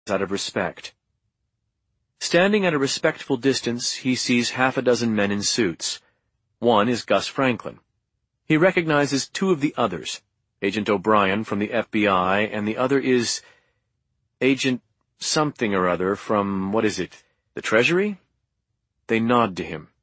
out of respect. Standing at a respectful distance, he sees half a dozen men in suits. One is Gus Franklin. He recognizes two of the others, Agent O'Brien from the FBI, and the other is Agent something or other from, the Treasury? They nod to him.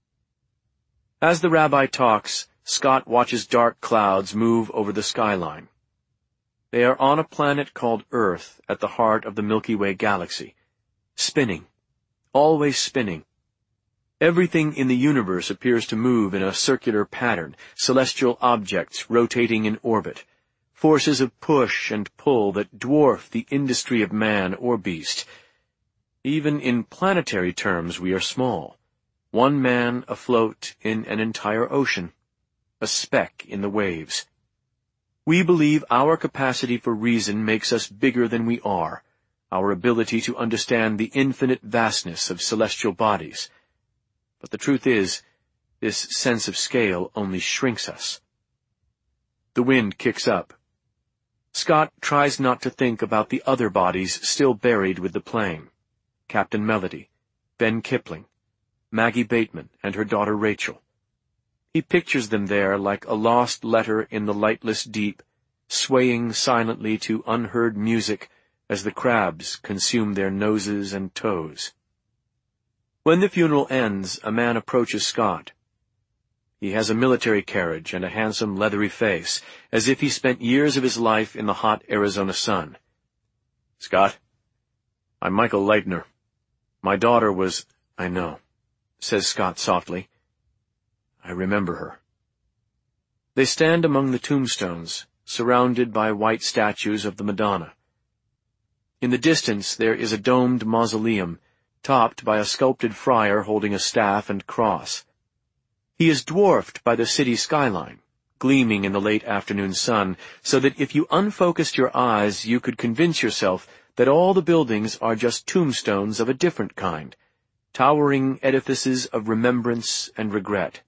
As the rabbi talks, Scott watches dark clouds move over the skyline. They are on a planet called Earth at the heart of the Milky Way galaxy, spinning, always spinning. Everything in the universe appears to move in a circular pattern, celestial objects rotating in orbit, forces of push and pull that dwarf the industry of man or beast. Even in planetary terms we are small, one man afloat in an entire ocean, a speck in the waves. We believe our capacity for reason makes us bigger than we are, our ability to understand the infinite vastness of celestial bodies. But the truth is, this sense of scale only shrinks us. The wind kicks up. Scott tries not to think about the other bodies still buried with the plane. Captain Melody, Ben Kipling, Maggie Bateman, and her daughter Rachel. He pictures them there like a lost letter in the lightless deep, swaying silently to unheard music as the crabs consume their noses and toes. When the funeral ends, a man approaches Scott. He has a military carriage and a handsome leathery face, as if he spent years of his life in the hot Arizona sun. "Scott, I'm Michael Leitner. My daughter was—" "I know," says Scott softly. "I remember her." They stand among the tombstones, surrounded by white statues of the Madonna. In the distance there is a domed mausoleum, topped by a sculpted friar holding a staff and cross. He is dwarfed by the city skyline, gleaming in the late afternoon sun, so that if you unfocused your eyes you could convince yourself that all the buildings are just tombstones of a different kind, towering edifices of remembrance and regret.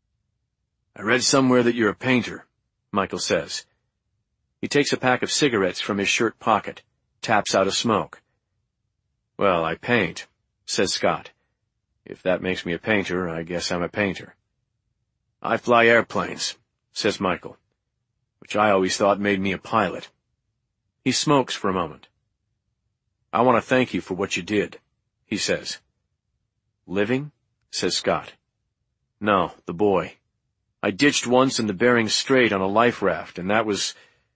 "I read somewhere that you're a painter," Michael says. He takes a pack of cigarettes from his shirt pocket, taps out a smoke. "Well, I paint," says Scott. "If that makes me a painter, I guess I'm a painter." "I fly airplanes," says Michael, "which I always thought made me a pilot." He smokes for a moment. "I want to thank you for what you did," he says. "Living?" says Scott. "No, the boy. I ditched once in the Bering Strait on a life raft, and that was—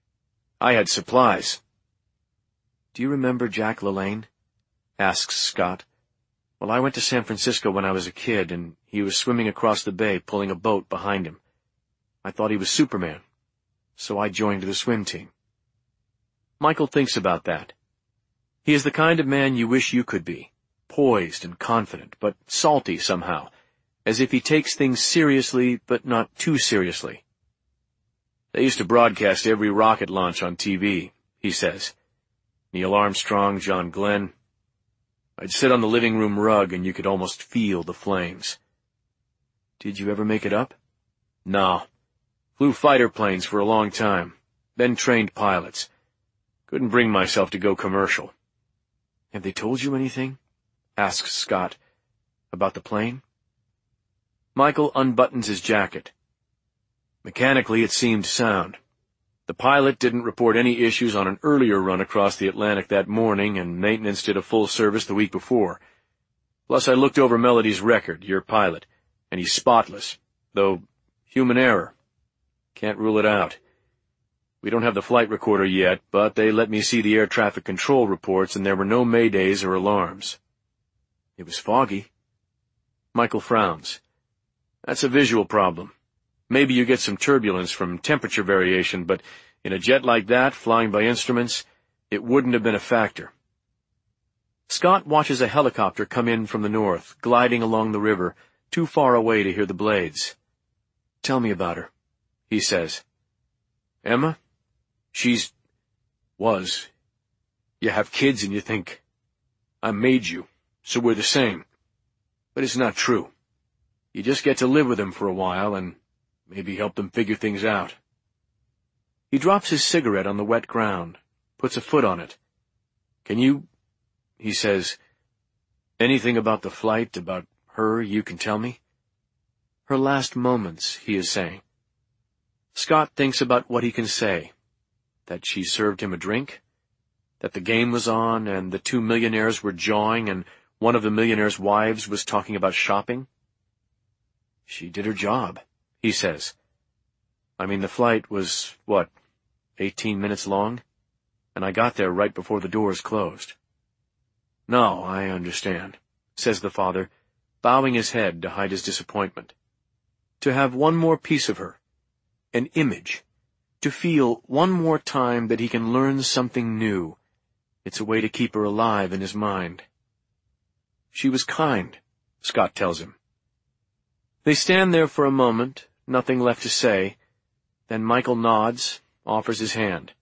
I had supplies." "Do you remember Jack LaLanne?" asks Scott. "Well, I went to San Francisco when I was a kid, and he was swimming across the bay pulling a boat behind him. I thought he was Superman, so I joined the swim team." Michael thinks about that. He is the kind of man you wish you could be, poised and confident, but salty somehow, as if he takes things seriously but not too seriously. "They used to broadcast every rocket launch on TV," he says. "Neil Armstrong, John Glenn. I'd sit on the living room rug and you could almost feel the flames." "Did you ever make it up?" "No. Flew fighter planes for a long time, then trained pilots. Couldn't bring myself to go commercial." "Have they told you anything?" asks Scott. "About the plane?" Michael unbuttons his jacket. "Mechanically, it seemed sound. The pilot didn't report any issues on an earlier run across the Atlantic that morning, and maintenance did a full service the week before. Plus, I looked over Melody's record, your pilot, and he's spotless, though human error. Can't rule it out. We don't have the flight recorder yet, but they let me see the air traffic control reports, and there were no maydays or alarms." "It was foggy." Michael frowns. "That's a visual problem. Maybe you get some turbulence from temperature variation, but in a jet like that, flying by instruments, it wouldn't have been a factor." Scott watches a helicopter come in from the north, gliding along the river, too far away to hear the blades. "Tell me about her," he says. "Emma? Was. You have kids and you think, I made you, so we're the same. But it's not true. You just get to live with them for a while and maybe help them figure things out." He drops his cigarette on the wet ground, puts a foot on it. "Can you he says, "Anything about the flight, about her, you can tell me?" "Her last moments," he is saying. Scott thinks about what he can say. That she served him a drink? That the game was on, and the two millionaires were jawing, and one of the millionaire's wives was talking about shopping? "She did her job," he says. "I mean, the flight was, 18 minutes long? And I got there right before the doors closed." "No, I understand," says the father, bowing his head to hide his disappointment. To have one more piece of her, an image, to feel one more time that he can learn something new, it's a way to keep her alive in his mind. "She was kind," Scott tells him. They stand there for a moment, nothing left to say. Then Michael nods, offers his hand.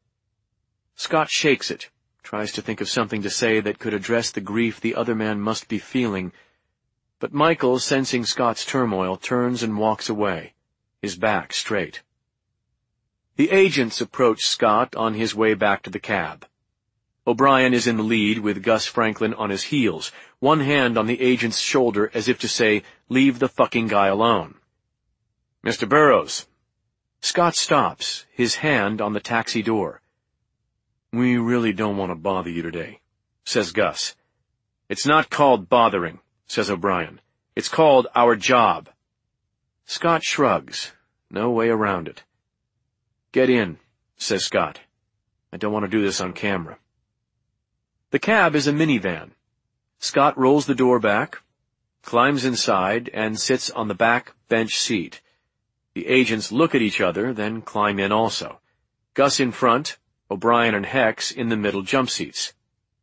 Scott shakes it, tries to think of something to say that could address the grief the other man must be feeling. But Michael, sensing Scott's turmoil, turns and walks away, his back straight. The agents approach Scott on his way back to the cab. O'Brien is in the lead with Gus Franklin on his heels, one hand on the agent's shoulder as if to say, "Leave the fucking guy alone." "Mr. Burroughs." Scott stops, his hand on the taxi door. "We really don't want to bother you today," says Gus. "It's not called bothering," says O'Brien. "It's called our job." Scott shrugs. No way around it. "Get in," says Scott. "I don't want to do this on camera." The cab is a minivan. Scott rolls the door back, climbs inside, and sits on the back bench seat. The agents look at each other, then climb in also. Gus in front, O'Brien and Hex in the middle jump seats.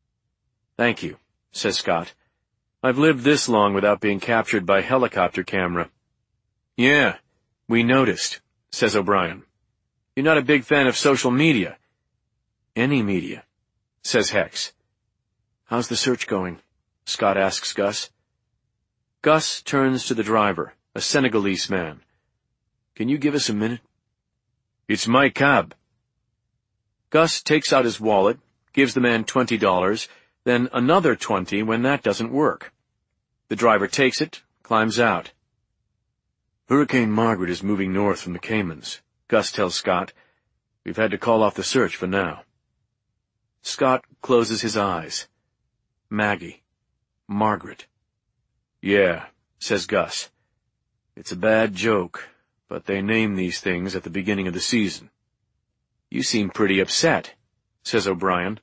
"Thank you," says Scott. "I've lived this long without being captured by helicopter camera." "Yeah, we noticed," says O'Brien. "You're not a big fan of social media." "Any media," says Hex. "How's the search going?" Scott asks Gus. Gus turns to the driver, a Senegalese man. "Can you give us a minute?" "It's my cab." Gus takes out his wallet, gives the man $20, then another $20 when that doesn't work. The driver takes it, climbs out. "Hurricane Margaret is moving north from the Caymans," Gus tells Scott. "We've had to call off the search for now." Scott closes his eyes. Maggie. Margaret. "Yeah," says Gus. "It's a bad joke, but they name these things at the beginning of the season." "You seem pretty upset," says O'Brien.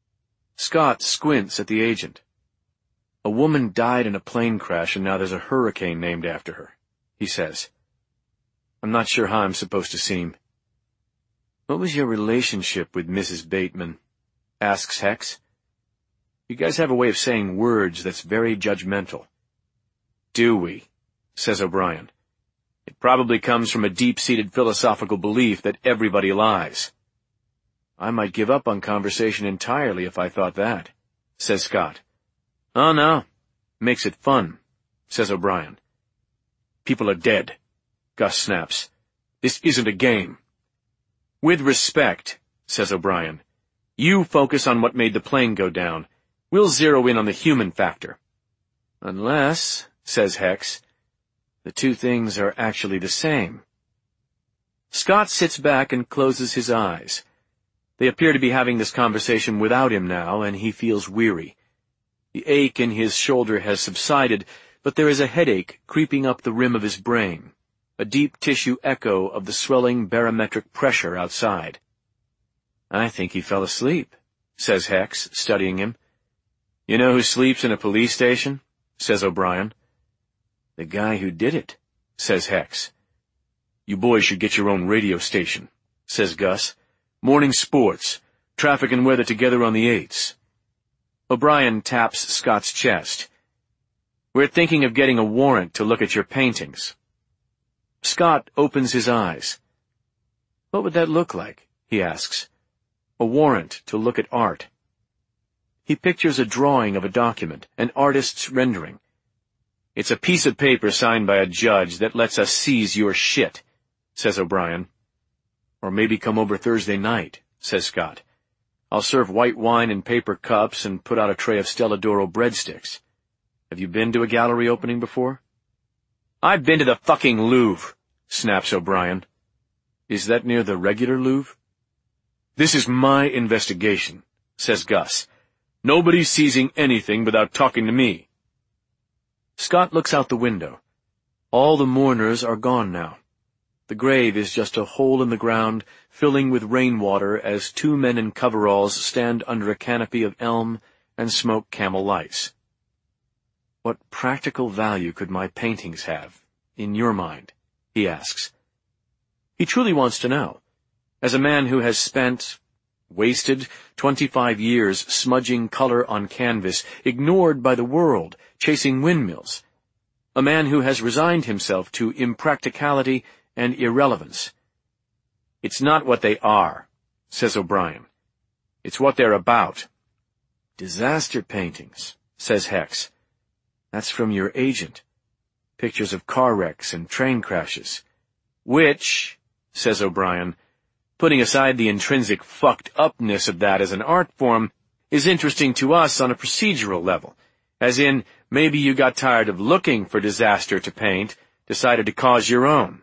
Scott squints at the agent. "A woman died in a plane crash and now there's a hurricane named after her," he says. "I'm not sure how I'm supposed to seem." "What was your relationship with Mrs. Bateman?" asks Hex. "You guys have a way of saying words that's very judgmental." "Do we?" says O'Brien. "It probably comes from a deep-seated philosophical belief that everybody lies." "I might give up on conversation entirely if I thought that," says Scott. "Oh, no. Makes it fun," says O'Brien. "People are dead," Gus snaps. "This isn't a game." "With respect," says O'Brien, "you focus on what made the plane go down. We'll zero in on the human factor." "Unless," says Hex, "the two things are actually the same." Scott sits back and closes his eyes. They appear to be having this conversation without him now, and he feels weary. The ache in his shoulder has subsided, but there is a headache creeping up the rim of his brain, a deep tissue echo of the swelling barometric pressure outside. "I think he fell asleep," says Hex, studying him. "You know who sleeps in a police station?" says O'Brien. "The guy who did it," says Hex. "You boys should get your own radio station," says Gus. "Morning sports, traffic and weather together on the 8s. O'Brien taps Scott's chest. "We're thinking of getting a warrant to look at your paintings." Scott opens his eyes. "What would that look like?" he asks. "A warrant to look at art." He pictures a drawing of a document, an artist's rendering. "It's a piece of paper signed by a judge that lets us seize your shit," says O'Brien. "Or maybe come over Thursday night," says Scott. I'll serve white wine in paper cups and put out a tray of Stella d'Oro breadsticks. Have you been to a gallery opening before?" "I've been to the fucking Louvre," snaps O'Brien. "Is that near the regular Louvre?" "This is my investigation," says Gus. "Nobody's seizing anything without talking to me." Scott looks out the window. All the mourners are gone now. The grave is just a hole in the ground, filling with rainwater as two men in coveralls stand under a canopy of elm and smoke Camel Lights. "What practical value could my paintings have, in your mind?" he asks. He truly wants to know. As a man who has wasted 25 years smudging color on canvas, ignored by the world, chasing windmills. A man who has resigned himself to impracticality and irrelevance. "It's not what they are," says O'Brien. "It's what they're about." "Disaster paintings," says Hex. "That's from your agent. Pictures of car wrecks and train crashes." "Which," says O'Brien, "putting aside the intrinsic fucked-upness of that as an art form, is interesting to us on a procedural level. As in, maybe you got tired of looking for disaster to paint, decided to cause your own."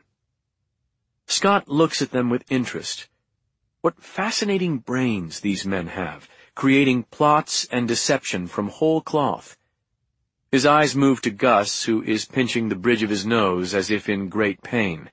Scott looks at them with interest. What fascinating brains these men have, creating plots and deception from whole cloth. His eyes move to Gus, who is pinching the bridge of his nose as if in great pain.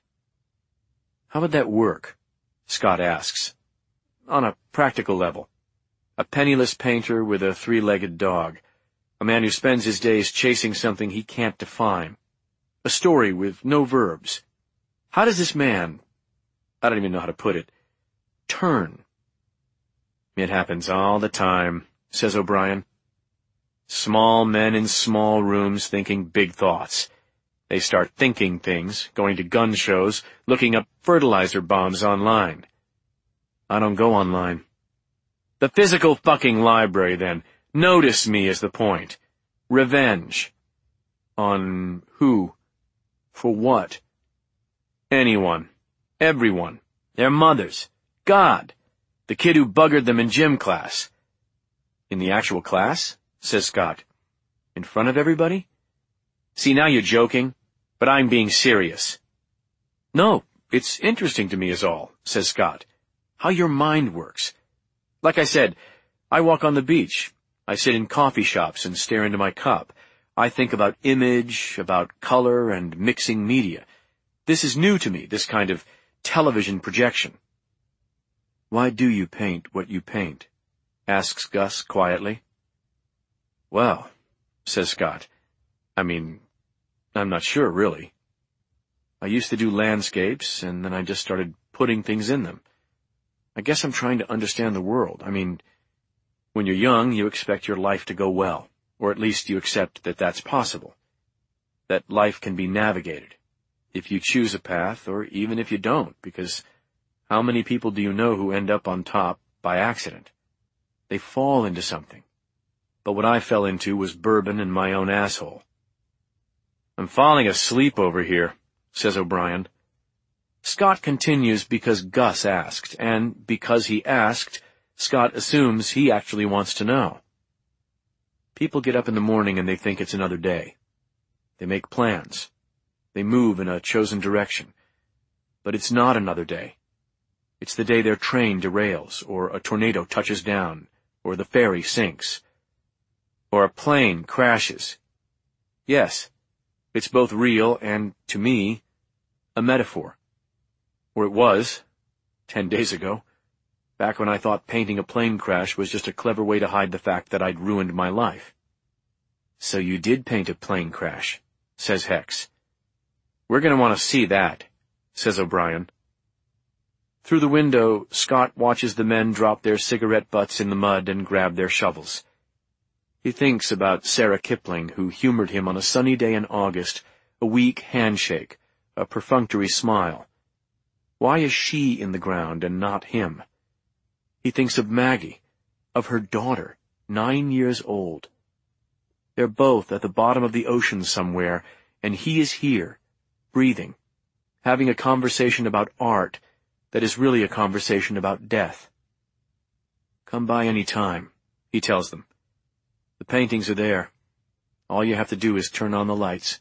"How would that work?" Scott asks. "On a practical level. A penniless painter with a three-legged dog. A man who spends his days chasing something he can't define. A story with no verbs. How does this man, I don't even know how to put it, turn?" "It happens all the time," says O'Brien. "Small men in small rooms thinking big thoughts. They start thinking things, going to gun shows, looking up fertilizer bombs online." "I don't go online." "The physical fucking library, then. Notice me is the point. Revenge." "On who? For what?" "Anyone. Everyone. Their mothers. God. The kid who buggered them in gym class." "In the actual class?" says Scott. "In front of everybody?" "See, now you're joking, but I'm being serious." "No, it's interesting to me is all," says Scott. "How your mind works. Like I said, I walk on the beach. I sit in coffee shops and stare into my cup. I think about image, about color, and mixing media. This is new to me, this kind of television projection." "Why do you paint what you paint?" asks Gus quietly. "Well," says Scott, I'm not sure, really. I used to do landscapes, and then I just started putting things in them. I guess I'm trying to understand the world. When you're young, you expect your life to go well, or at least you accept that that's possible, that life can be navigated, if you choose a path, or even if you don't, because how many people do you know who end up on top by accident? They fall into something. But what I fell into was bourbon and my own asshole." "I'm falling asleep over here," says O'Brien. Scott continues because Gus asked, and because he asked, Scott assumes he actually wants to know. "People get up in the morning and they think it's another day. They make plans. They move in a chosen direction. But it's not another day. It's the day their train derails, or a tornado touches down, or the ferry sinks, or a plane crashes. Yes, it's both real and, to me, a metaphor. Or it was, 10 days ago, back when I thought painting a plane crash was just a clever way to hide the fact that I'd ruined my life." "So you did paint a plane crash," says Hex. "We're going to want to see that," says O'Brien. Through the window, Scott watches the men drop their cigarette butts in the mud and grab their shovels. He thinks about Sarah Kipling, who humored him on a sunny day in August, a weak handshake, a perfunctory smile. Why is she in the ground and not him? He thinks of Maggie, of her daughter, 9 years old. They're both at the bottom of the ocean somewhere, and he is here, breathing, having a conversation about art that is really a conversation about death. "Come by any time," he tells them. "The paintings are there. All you have to do is turn on the lights."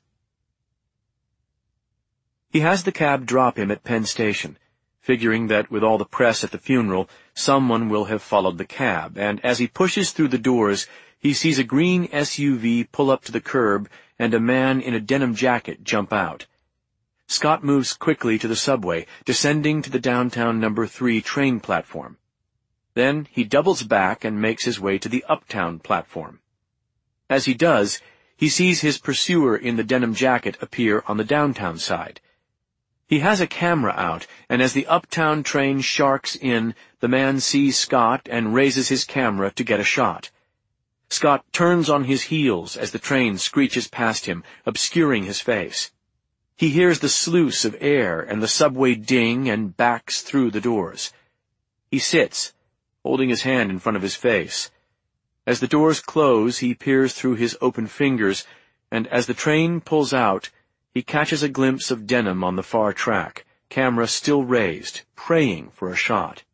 He has the cab drop him at Penn Station, figuring that with all the press at the funeral, someone will have followed the cab, and as he pushes through the doors, he sees a green SUV pull up to the curb and a man in a denim jacket jump out. Scott moves quickly to the subway, descending to the downtown No. 3 train platform. Then he doubles back and makes his way to the uptown platform. As he does, he sees his pursuer in the denim jacket appear on the downtown side. He has a camera out, and as the uptown train sharks in, the man sees Scott and raises his camera to get a shot. Scott turns on his heels as the train screeches past him, obscuring his face. He hears the sluice of air and the subway ding and backs through the doors. He sits, holding his hand in front of his face. As the doors close, he peers through his open fingers, and as the train pulls out, he catches a glimpse of Denham on the far track, camera still raised, praying for a shot.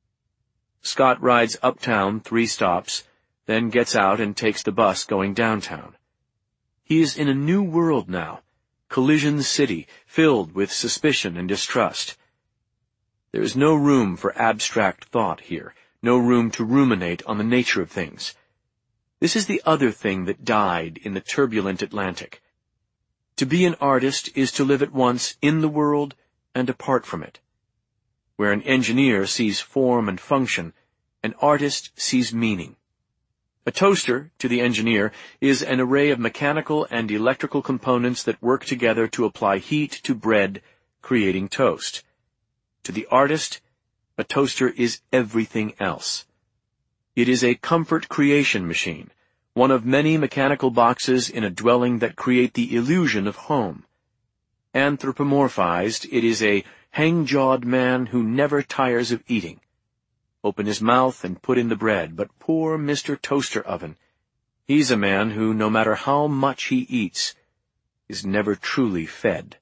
Scott rides uptown 3 stops, then gets out and takes the bus going downtown. He is in a new world now, Collision City, filled with suspicion and distrust. There is no room for abstract thought here, no room to ruminate on the nature of things. This is the other thing that died in the turbulent Atlantic. To be an artist is to live at once in the world and apart from it. Where an engineer sees form and function, an artist sees meaning. A toaster, to the engineer, is an array of mechanical and electrical components that work together to apply heat to bread, creating toast. To the artist, a toaster is everything else. It is a comfort creation machine, one of many mechanical boxes in a dwelling that create the illusion of home. Anthropomorphized, it is a hang-jawed man who never tires of eating. Open his mouth and put in the bread, but poor Mr. Toaster Oven, he's a man who, no matter how much he eats, is never truly fed.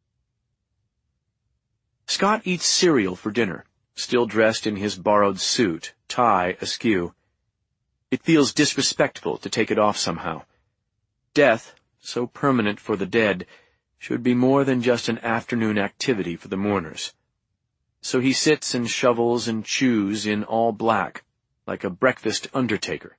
Scott eats cereal for dinner, still dressed in his borrowed suit, tie askew. It feels disrespectful to take it off somehow. Death, so permanent for the dead, should be more than just an afternoon activity for the mourners. So he sits and shovels and chews in all black, like a breakfast undertaker.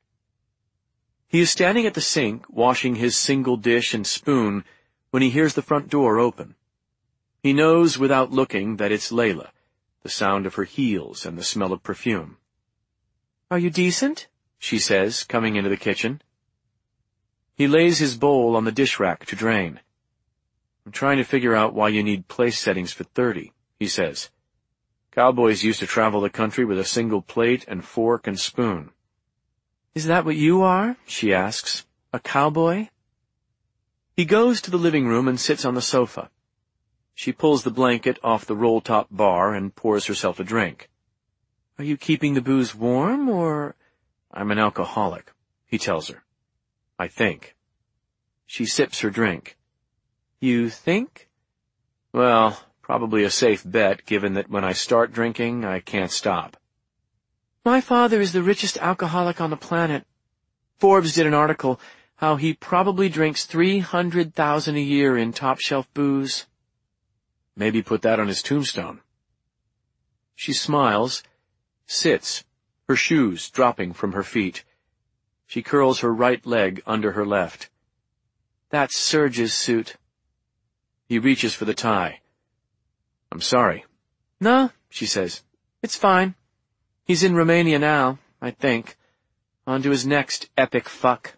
He is standing at the sink, washing his single dish and spoon, when he hears the front door open. He knows without looking that it's Layla, the sound of her heels and the smell of perfume. "Are you decent?" she says, coming into the kitchen. He lays his bowl on the dish rack to drain. "I'm trying to figure out why you need place settings for 30, he says. "Cowboys used to travel the country with a single plate and fork and spoon." "Is that what you are?" she asks. "A cowboy?" He goes to the living room and sits on the sofa. She pulls the blanket off the roll-top bar and pours herself a drink. "Are you keeping the booze warm, or—" "I'm an alcoholic," he tells her. "I think." She sips her drink. "You think?" "Well, probably a safe bet, given that when I start drinking, I can't stop." "My father is the richest alcoholic on the planet. Forbes did an article how he probably drinks 300,000 a year in top-shelf booze." "Maybe put that on his tombstone." She smiles, sits, her shoes dropping from her feet. She curls her right leg under her left. "That's Serge's suit." He reaches for the tie. "I'm sorry." "No," she says. "It's fine. He's in Romania now, I think. On to his next epic fuck."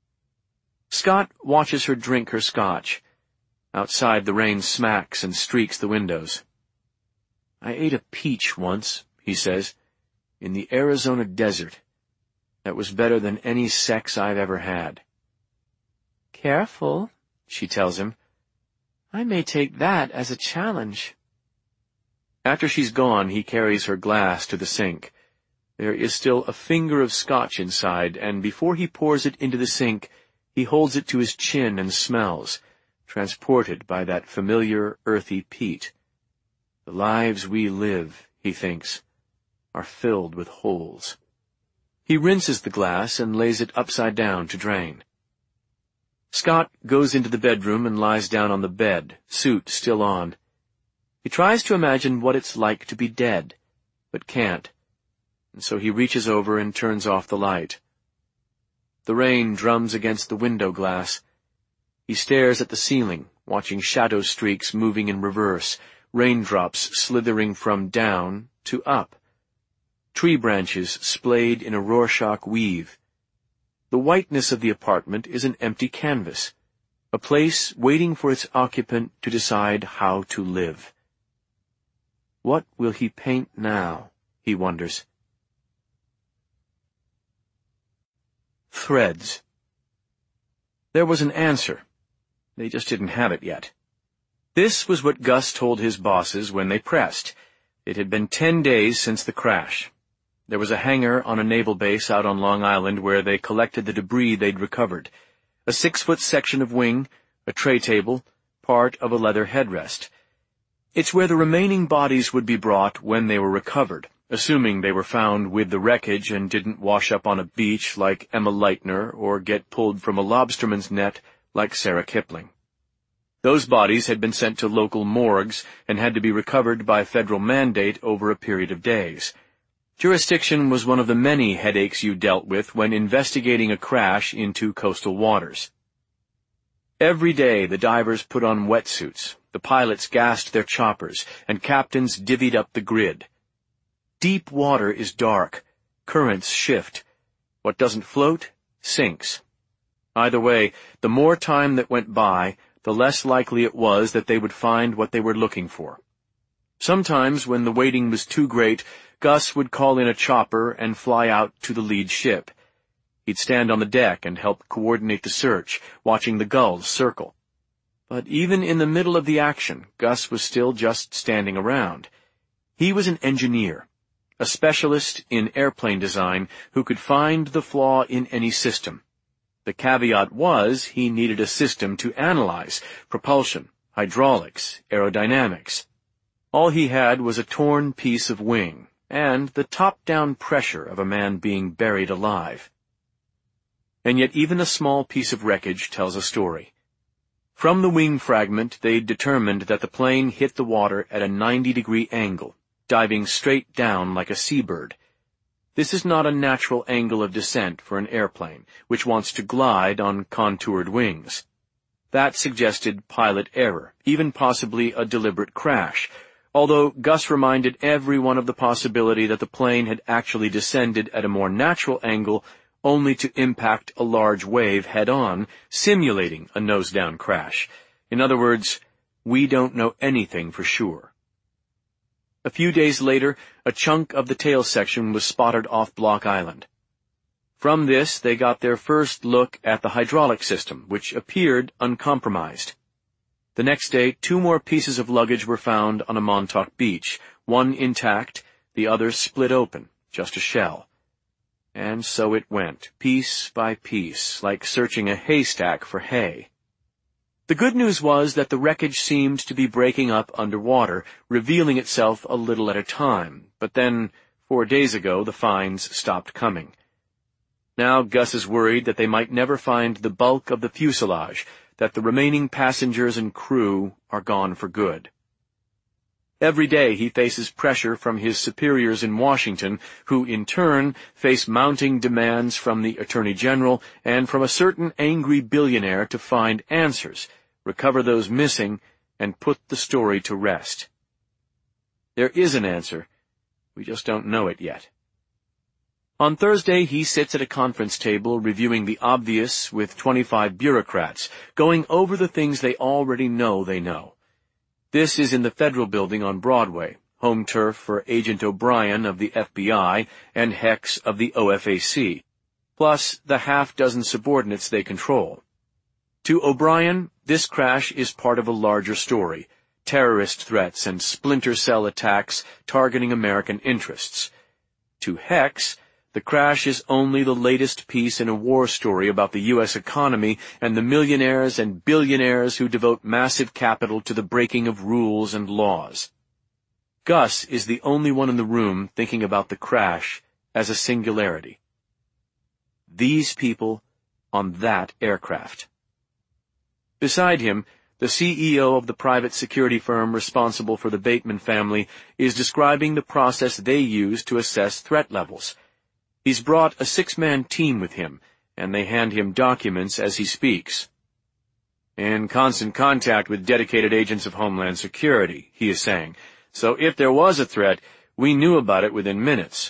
Scott watches her drink her scotch. Outside, the rain smacks and streaks the windows. "I ate a peach once," he says, "in the Arizona desert. That was better than any sex I've ever had." "Careful," she tells him. "I may take that as a challenge." After she's gone, he carries her glass to the sink. There is still a finger of scotch inside, and before he pours it into the sink, he holds it to his chin and smells, transported by that familiar, earthy peat. The lives we live, he thinks, are filled with holes. He rinses the glass and lays it upside down to drain. Scott goes into the bedroom and lies down on the bed, suit still on. He tries to imagine what it's like to be dead, but can't, and so he reaches over and turns off the light. The rain drums against the window glass. He stares at the ceiling, watching shadow streaks moving in reverse, raindrops slithering from down to up. Tree branches splayed in a Rorschach weave. The whiteness of the apartment is an empty canvas, a place waiting for its occupant to decide how to live. What will he paint now, he wonders. Threads. There was an answer. They just didn't have it yet. This was what Gus told his bosses when they pressed. It had been 10 days since the crash. There was a hangar on a naval base out on Long Island where they collected the debris they'd recovered. A 6-foot section of wing, a tray table, part of a leather headrest. It's where the remaining bodies would be brought when they were recovered, assuming they were found with the wreckage and didn't wash up on a beach like Emma Leitner or get pulled from a lobsterman's net like Sarah Kipling. Those bodies had been sent to local morgues and had to be recovered by federal mandate over a period of days. Jurisdiction was one of the many headaches you dealt with when investigating a crash into coastal waters. Every day the divers put on wetsuits, the pilots gassed their choppers, and captains divvied up the grid. Deep water is dark, currents shift. What doesn't float, sinks. Either way, the more time that went by, the less likely it was that they would find what they were looking for. Sometimes, when the waiting was too great, Gus would call in a chopper and fly out to the lead ship. He'd stand on the deck and help coordinate the search, watching the gulls circle. But even in the middle of the action, Gus was still just standing around. He was an engineer, a specialist in airplane design who could find the flaw in any system. The caveat was he needed a system to analyze propulsion, hydraulics, aerodynamics. All he had was a torn piece of wing, and the top-down pressure of a man being buried alive. And yet even a small piece of wreckage tells a story. From the wing fragment, they determined that the plane hit the water at a 90-degree angle, diving straight down like a seabird. This is not a natural angle of descent for an airplane, which wants to glide on contoured wings. That suggested pilot error, even possibly a deliberate crash, although Gus reminded everyone of the possibility that the plane had actually descended at a more natural angle only to impact a large wave head-on, simulating a nose-down crash. In other words, we don't know anything for sure. A few days later, a chunk of the tail section was spotted off Block Island. From this, they got their first look at the hydraulic system, which appeared uncompromised. The next day, 2 more pieces of luggage were found on a Montauk beach, one intact, the other split open, just a shell. And so it went, piece by piece, like searching a haystack for hay. The good news was that the wreckage seemed to be breaking up underwater, revealing itself a little at a time, but then, 4 days ago, the finds stopped coming. Now Gus is worried that they might never find the bulk of the fuselage, that the remaining passengers and crew are gone for good. Every day he faces pressure from his superiors in Washington, who in turn face mounting demands from the Attorney General and from a certain angry billionaire to find answers, recover those missing, and put the story to rest. There is an answer. We just don't know it yet. On Thursday, he sits at a conference table reviewing the obvious with 25 bureaucrats, going over the things they already know they know. This is in the Federal Building on Broadway, home turf for Agent O'Brien of the FBI and Hex of the OFAC, plus the half-dozen subordinates they control. To O'Brien, this crash is part of a larger story, terrorist threats and splinter cell attacks targeting American interests. To Hex, the crash is only the latest piece in a war story about the U.S. economy and the millionaires and billionaires who devote massive capital to the breaking of rules and laws. Gus is the only one in the room thinking about the crash as a singularity. these people on that aircraft. Beside him, the CEO of the private security firm responsible for the Bateman family is describing the process they use to assess threat levels. He's brought a 6-man team with him, and they hand him documents as he speaks. "In constant contact with dedicated agents of Homeland Security," he is saying, "so if there was a threat, we knew about it within minutes."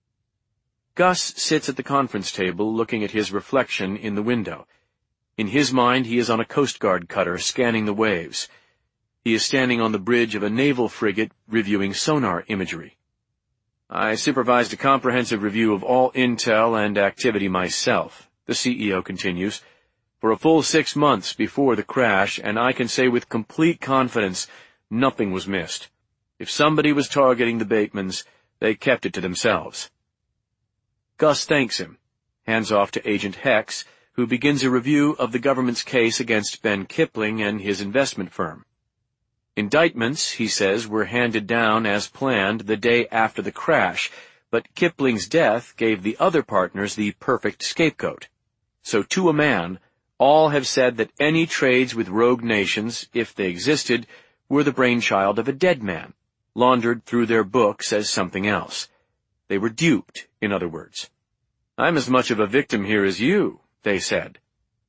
Gus sits at the conference table looking at his reflection in the window. In his mind, he is on a Coast Guard cutter scanning the waves. He is standing on the bridge of a naval frigate reviewing sonar imagery. "I supervised a comprehensive review of all intel and activity myself," the CEO continues, "for a full 6 months before the crash, and I can say with complete confidence nothing was missed. If somebody was targeting the Batemans, they kept it to themselves." Gus thanks him, hands off to Agent Hex, who begins a review of the government's case against Ben Kipling and his investment firm. Indictments, he says, were handed down as planned the day after the crash, but Kipling's death gave the other partners the perfect scapegoat. So to a man, all have said that any trades with rogue nations, if they existed, were the brainchild of a dead man, laundered through their books as something else. They were duped, in other words. "I'm as much of a victim here as you," they said.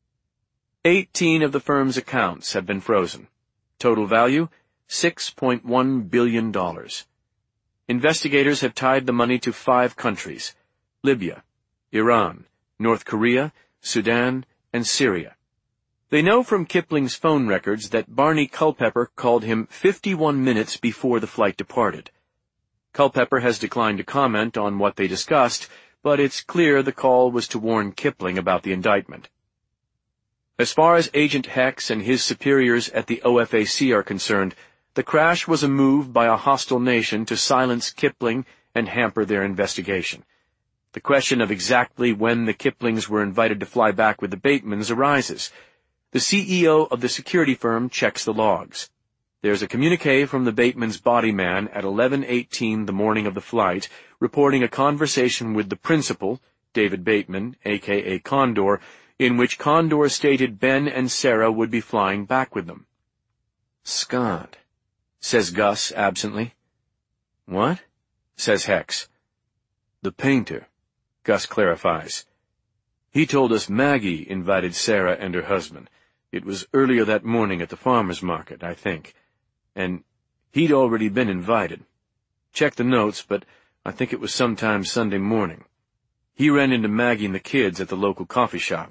18 of the firm's accounts have been frozen. Total value, $6.1 billion. Investigators have tied the money to 5 countries: Libya, Iran, North Korea, Sudan, and Syria. They know from Kipling's phone records that Barney Culpepper called him 51 minutes before the flight departed. Culpepper has declined to comment on what they discussed, but it's clear the call was to warn Kipling about the indictment. As far as Agent Hex and his superiors at the OFAC are concerned, the crash was a move by a hostile nation to silence Kipling and hamper their investigation. The question of exactly when the Kiplings were invited to fly back with the Batemans arises. The CEO of the security firm checks the logs. There's a communiqué from the Bateman's body man at 11:18 the morning of the flight, reporting a conversation with the principal, David Bateman, a.k.a. Condor, in which Condor stated Ben and Sarah would be flying back with them. "Scott," says Gus absently. "What?" says Hex. "The painter," Gus clarifies. "He told us Maggie invited Sarah and her husband. It was earlier that morning at the farmer's market, I think. And he'd already been invited. Check the notes, but I think it was sometime Sunday morning. He ran into Maggie and the kids at the local coffee shop."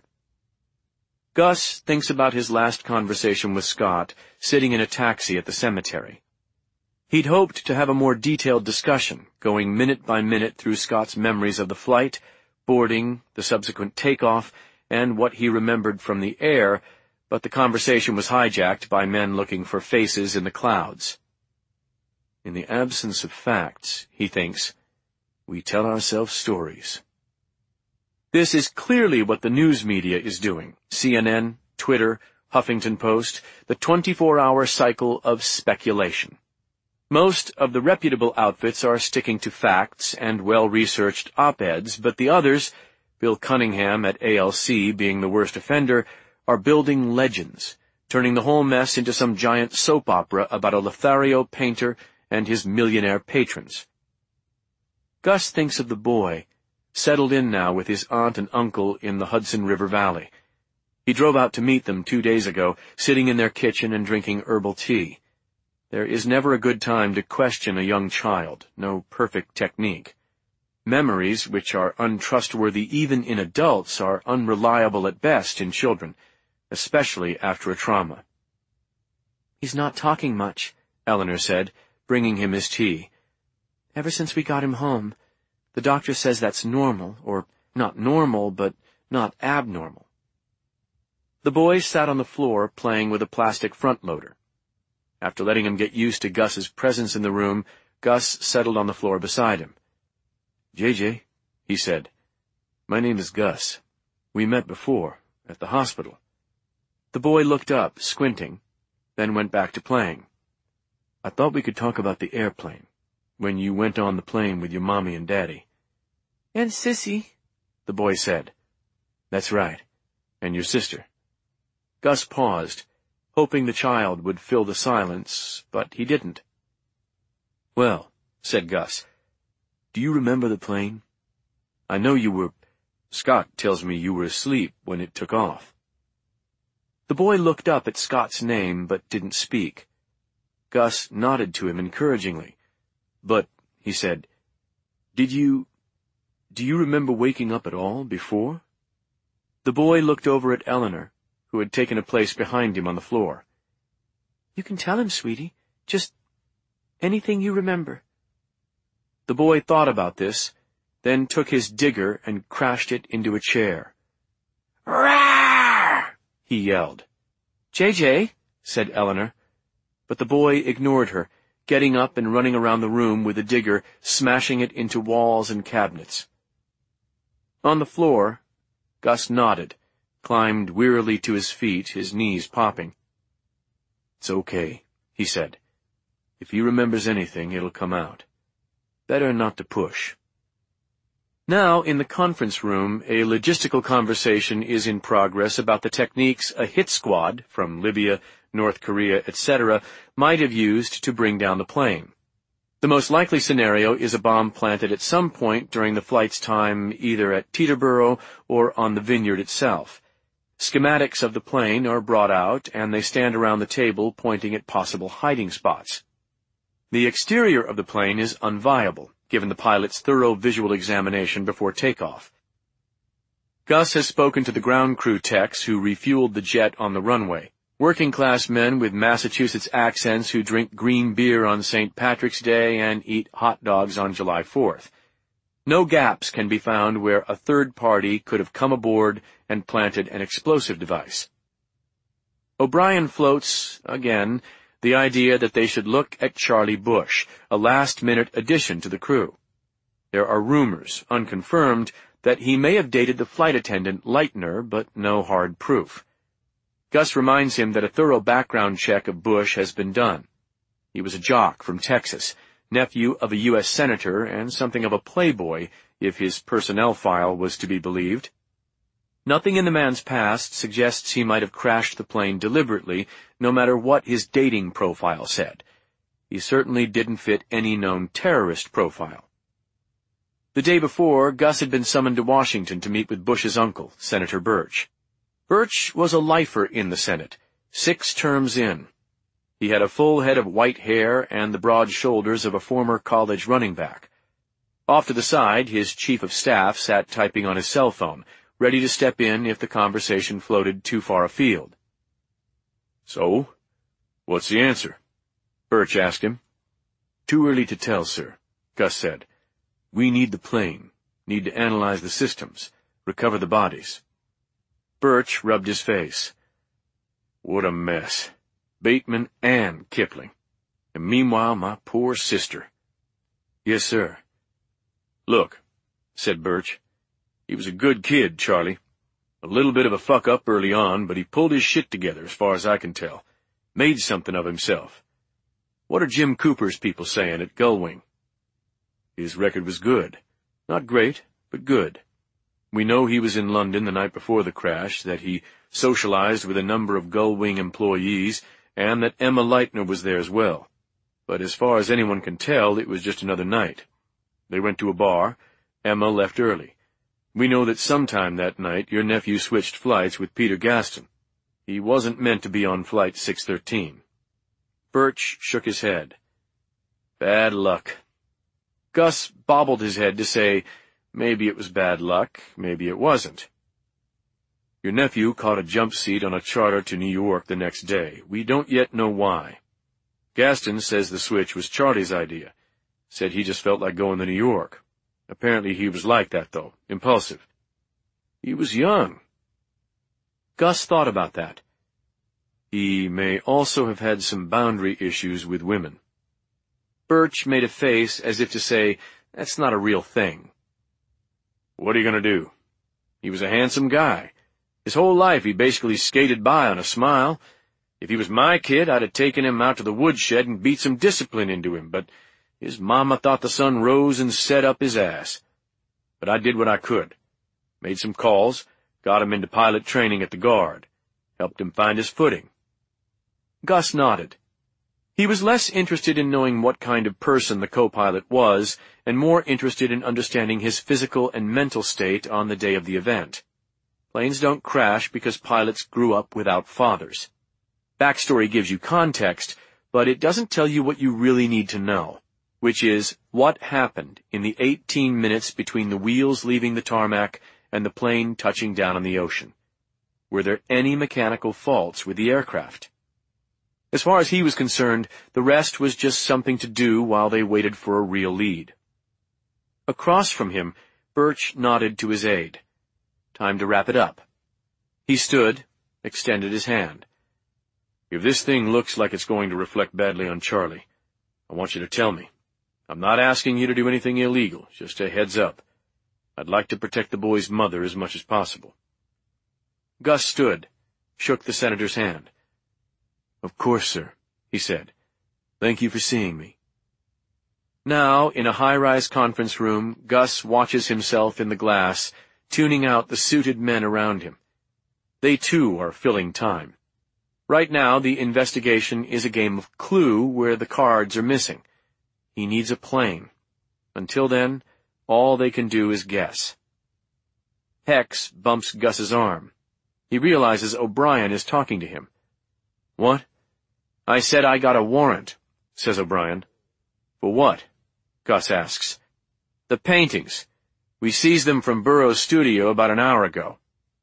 Gus thinks about his last conversation with Scott, sitting in a taxi at the cemetery. He'd hoped to have a more detailed discussion, going minute by minute through Scott's memories of the flight, boarding, the subsequent takeoff, and what he remembered from the air, but the conversation was hijacked by men looking for faces in the clouds. In the absence of facts, he thinks, we tell ourselves stories. This is clearly what the news media is doing. CNN, Twitter, Huffington Post, the 24-hour cycle of speculation. Most of the reputable outfits are sticking to facts and well-researched op-eds, but the others, Bill Cunningham at ALC being the worst offender, are building legends, turning the whole mess into some giant soap opera about a Lothario painter and his millionaire patrons. Gus thinks of the boy, settled in now with his aunt and uncle in the Hudson River Valley. He drove out to meet them 2 days ago, sitting in their kitchen and drinking herbal tea. There is never a good time to question a young child, no perfect technique. Memories which are untrustworthy even in adults are unreliable at best in children, especially after a trauma. "He's not talking much," Eleanor said, bringing him his tea. "Ever since we got him home. The doctor says that's normal, or not normal, but not abnormal." The boy sat on the floor playing with a plastic front loader. After letting him get used to Gus's presence in the room, Gus settled on the floor beside him. "JJ," he said, "my name is Gus. We met before, at the hospital." The boy looked up, squinting, then went back to playing. "I thought we could talk about the airplane, when you went on the plane with your mommy and daddy." "And Sissy," the boy said. That's right. And your sister. Gus paused, hoping the child would fill the silence, but he didn't. Well, said Gus, do you remember the plane? I know you were— Scott tells me you were asleep when it took off. The boy looked up at Scott's name but didn't speak. Gus nodded to him encouragingly. But, he said, do you remember waking up at all before? The boy looked over at Eleanor, who had taken a place behind him on the floor. You can tell him, sweetie. Just anything you remember. The boy thought about this, then took his digger and crashed it into a chair. "Rawr!" he yelled. "JJ," said Eleanor, but the boy ignored her, getting up and running around the room with the digger, smashing it into walls and cabinets. On the floor, Gus nodded, climbed wearily to his feet, his knees popping. "It's okay," he said. "If he remembers anything, it'll come out. Better not to push." Now, in the conference room, a logistical conversation is in progress about the techniques a hit squad from Libya, North Korea, etc. might have used to bring down the plane. The most likely scenario is a bomb planted at some point during the flight's time, either at Teterboro or on the Vineyard itself. Schematics of the plane are brought out, and they stand around the table pointing at possible hiding spots. The exterior of the plane is unviable, given the pilot's thorough visual examination before takeoff. Gus has spoken to the ground crew techs who refueled the jet on the runway, working-class men with Massachusetts accents who drink green beer on St. Patrick's Day and eat hot dogs on July 4th. No gaps can be found where a third party could have come aboard and planted an explosive device. O'Brien floats, again, the idea that they should look at Charlie Bush, a last-minute addition to the crew. There are rumors, unconfirmed, that he may have dated the flight attendant Leitner, but no hard proof. Gus reminds him that a thorough background check of Bush has been done. He was a jock from Texas, nephew of a U.S. senator, and something of a playboy, if his personnel file was to be believed. Nothing in the man's past suggests he might have crashed the plane deliberately, no matter what his dating profile said. He certainly didn't fit any known terrorist profile. The day before, Gus had been summoned to Washington to meet with Bush's uncle, Senator Birch. Birch was a lifer in the Senate, 6 terms in. He had a full head of white hair and the broad shoulders of a former college running back. Off to the side, his chief of staff sat typing on his cell phone, ready to step in if the conversation floated too far afield. "So, what's the answer?" Birch asked him. "Too early to tell, sir," Gus said. "We need the plane, need to analyze the systems, recover the bodies." Birch rubbed his face. "What a mess. Bateman and Kipling. And meanwhile, my poor sister." "Yes, sir." "Look," said Birch. "He was a good kid, Charlie. A little bit of a fuck-up early on, but he pulled his shit together, as far as I can tell. Made something of himself. What are Jim Cooper's people saying at Gullwing?" "His record was good. Not great, but good. We know he was in London the night before the crash, that he socialized with a number of Gullwing employees, and that Emma Leitner was there as well. But as far as anyone can tell, it was just another night. They went to a bar. Emma left early. We know that sometime that night your nephew switched flights with Peter Gaston. He wasn't meant to be on Flight 613. Birch shook his head. "Bad luck." Gus bobbled his head to say, maybe it was bad luck, maybe it wasn't. "Your nephew caught a jump seat on a charter to New York the next day. We don't yet know why. Gaston says the switch was Charlie's idea. Said he just felt like going to New York. Apparently he was like that, though, impulsive. He was young." Gus thought about that. He may also have had some boundary issues with women. Birch made a face as if to say, that's not a real thing. "What are you going to do? He was a handsome guy. His whole life he basically skated by on a smile. If he was my kid, I'd have taken him out to the woodshed and beat some discipline into him, but his mama thought the sun rose and set up his ass. But I did what I could. Made some calls, Got him into pilot training at the Guard. Helped him find his footing. Gus nodded. He was less interested in knowing what kind of person the co-pilot was, and more interested in understanding his physical and mental state on the day of the event. Planes don't crash because pilots grew up without fathers. Backstory gives you context, but it doesn't tell you what you really need to know, which is what happened in the 18 minutes between the wheels leaving the tarmac and the plane touching down on the ocean. Were there any mechanical faults with the aircraft? As far as he was concerned, the rest was just something to do while they waited for a real lead. Across from him, Birch nodded to his aide. Time to wrap it up. He stood, extended his hand. If this thing looks like it's going to reflect badly on Charlie, I want you to tell me. I'm not asking you to do anything illegal, just a heads up. I'd like to protect the boy's mother as much as possible. Gus stood, shook the senator's hand. Of course, sir, he said. Thank you for seeing me. Now, in a high-rise conference room, Gus watches himself in the glass, tuning out the suited men around him. They, too, are filling time. Right now, the investigation is a game of Clue where the cards are missing. He needs a plane. Until then, all they can do is guess. Hex bumps Gus's arm. He realizes O'Brien is talking to him. What? I said I got a warrant, says O'Brien. For what? Gus asks. The paintings. We seized them from Burroughs' studio about an hour ago.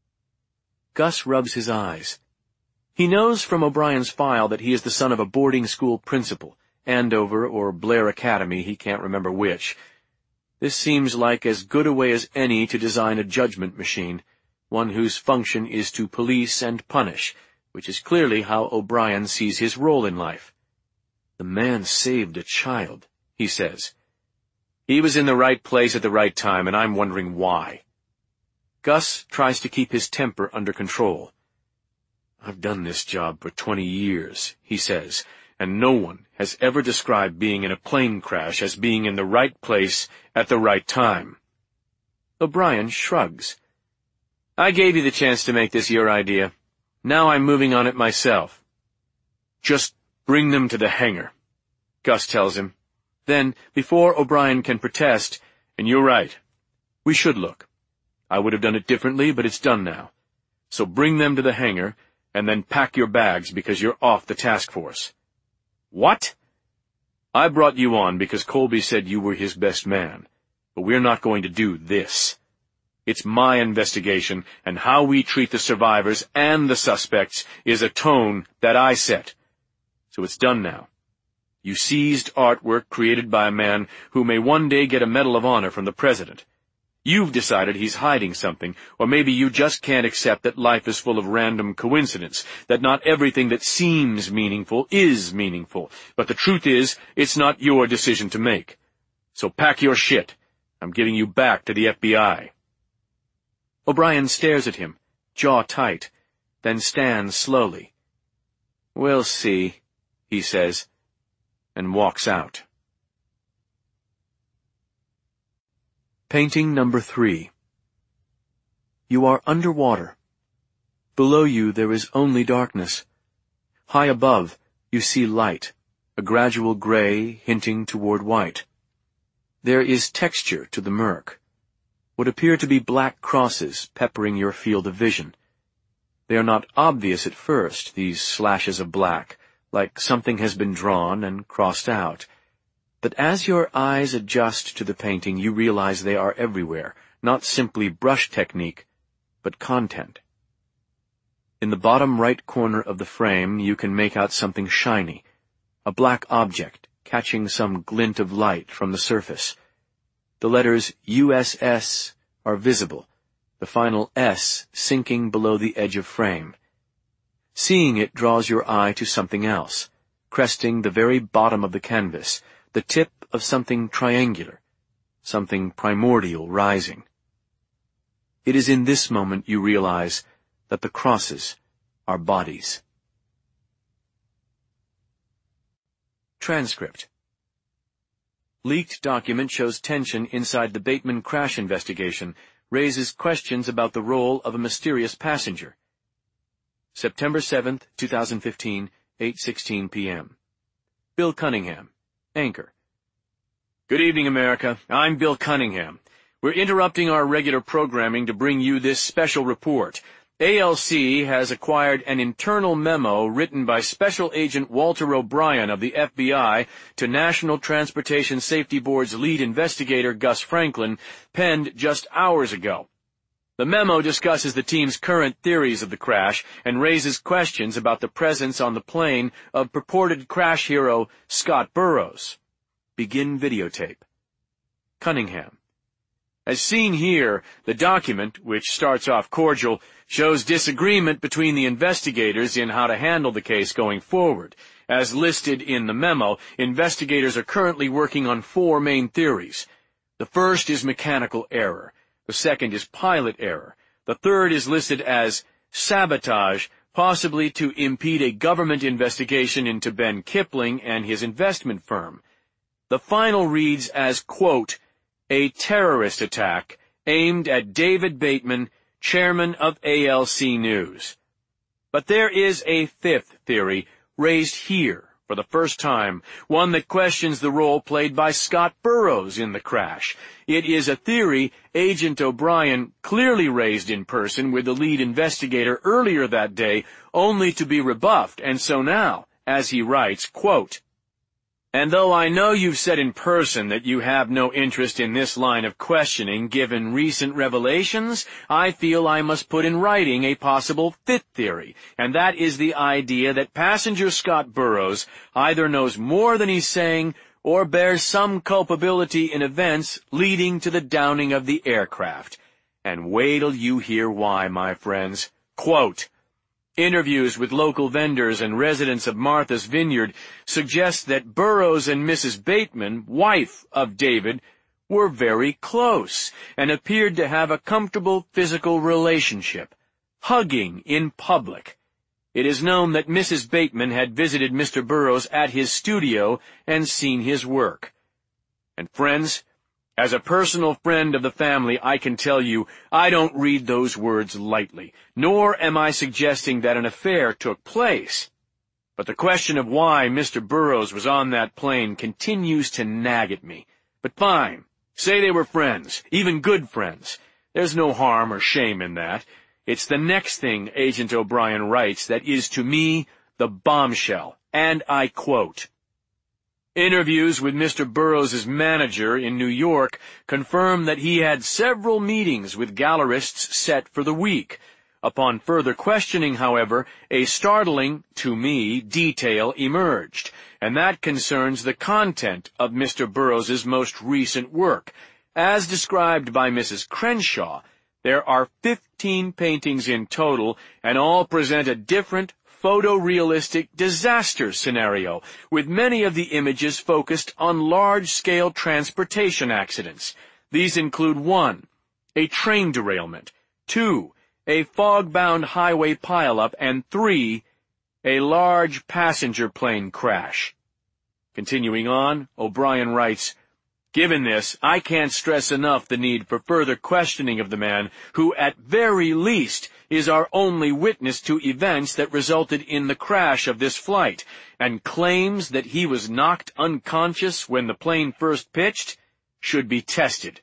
Gus rubs his eyes. He knows from O'Brien's file that he is the son of a boarding school principal, Andover or Blair Academy, he can't remember which. This seems like as good a way as any to design a judgment machine, one whose function is to police and punish, which is clearly how O'Brien sees his role in life. The man saved a child, he says. He was in the right place at the right time, and I'm wondering why. Gus tries to keep his temper under control. I've done this job for 20 years, he says, and no one has ever described being in a plane crash as being in the right place at the right time. O'Brien shrugs. I gave you the chance to make this your idea. Now I'm moving on it myself. Just bring them to the hangar, Gus tells him. Then, before O'Brien can protest, and you're right, we should look. I would have done it differently, but it's done now. So bring them to the hangar, and then pack your bags because you're off the task force. What? I brought you on because Colby said you were his best man, but we're not going to do this. It's my investigation, and how we treat the survivors and the suspects is a tone that I set. So it's done now. You seized artwork created by a man who may one day get a Medal of Honor from the President. You've decided he's hiding something, or maybe you just can't accept that life is full of random coincidence, that not everything that seems meaningful is meaningful. But the truth is, it's not your decision to make. So pack your shit. I'm giving you back to the FBI. O'Brien stares at him, jaw tight, then stands slowly. We'll see, he says, and walks out. Painting number 3. You are underwater. Below you there is only darkness. High above you see light, a gradual gray hinting toward white. There is texture to the murk. What appear to be black crosses peppering your field of vision. They are not obvious at first, these slashes of black, like something has been drawn and crossed out. But as your eyes adjust to the painting, you realize they are everywhere, not simply brush technique, but content. In the bottom right corner of the frame, you can make out something shiny, a black object catching some glint of light from the surface. The letters USS are visible, the final S sinking below the edge of frame. Seeing it draws your eye to something else, cresting the very bottom of the canvas, the tip of something triangular, something primordial rising. It is in this moment you realize that the crosses are bodies. Transcript. Leaked document shows tension inside the Bateman crash investigation. raises questions about the role of a mysterious passenger. September 7, 2015, 8:16 p.m. Bill Cunningham, anchor. Good evening, America. I'm Bill Cunningham. We're interrupting our regular programming to bring you this special report. ALC has acquired an internal memo written by Special Agent Walter O'Brien of the FBI to National Transportation Safety Board's lead investigator Gus Franklin, penned just hours ago. The memo discusses the team's current theories of the crash and raises questions about the presence on the plane of purported crash hero Scott Burrows. Begin videotape. Cunningham. As seen here, the document, which starts off cordial, shows disagreement between the investigators in how to handle the case going forward. As listed in the memo, investigators are currently working on 4 main theories. The first is mechanical error. The second is pilot error. The third is listed as sabotage, possibly to impede a government investigation into Ben Kipling and his investment firm. The final reads as, quote, a terrorist attack aimed at David Bateman, chairman of ALC News. But there is a 5th theory raised here for the first time, one that questions the role played by Scott Burrows in the crash. It is a theory Agent O'Brien clearly raised in person with the lead investigator earlier that day, only to be rebuffed, and so now, as he writes, quote, and though I know you've said in person that you have no interest in this line of questioning given recent revelations, I feel I must put in writing a possible 5th theory, and that is the idea that passenger Scott Burrows either knows more than he's saying or bears some culpability in events leading to the downing of the aircraft. And wait till you hear why, my friends. Quote, interviews with local vendors and residents of Martha's Vineyard suggest that Burrows and Mrs. Bateman, wife of David, were very close and appeared to have a comfortable physical relationship, hugging in public. It is known that Mrs. Bateman had visited Mr. Burrows at his studio and seen his work. And friends, as a personal friend of the family, I can tell you I don't read those words lightly, nor am I suggesting that an affair took place. But the question of why Mr. Burrows was on that plane continues to nag at me. But fine, say they were friends, even good friends. There's no harm or shame in that. It's the next thing Agent O'Brien writes that is, to me, the bombshell, and I quote, interviews with Mr. Burrows' manager in New York confirm that he had several meetings with gallerists set for the week. Upon further questioning, however, a startling, to me, detail emerged, and that concerns the content of Mr. Burrows' most recent work. As described by Mrs. Crenshaw, there are 15 paintings in total, and all present a different, photorealistic disaster scenario, with many of the images focused on large-scale transportation accidents. These include 1, a train derailment, 2, a fog-bound highway pileup, and 3, a large passenger plane crash. Continuing on, O'Brien writes, given this, I can't stress enough the need for further questioning of the man who, at very least, is our only witness to events that resulted in the crash of this flight, and claims that he was knocked unconscious when the plane first pitched, should be tested.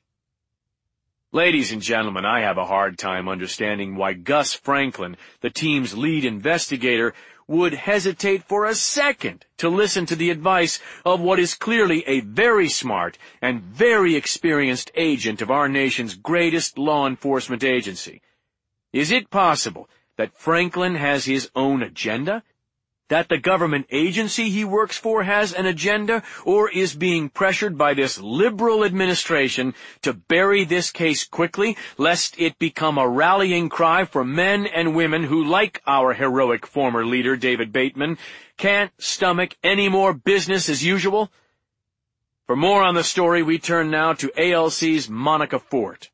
Ladies and gentlemen, I have a hard time understanding why Gus Franklin, the team's lead investigator, would hesitate for a second to listen to the advice of what is clearly a very smart and very experienced agent of our nation's greatest law enforcement agency. Is it possible that Franklin has his own agenda? That the government agency he works for has an agenda, or is being pressured by this liberal administration to bury this case quickly, lest it become a rallying cry for men and women who, like our heroic former leader David Bateman, can't stomach any more business as usual? For more on the story, we turn now to ALC's Monica Fort.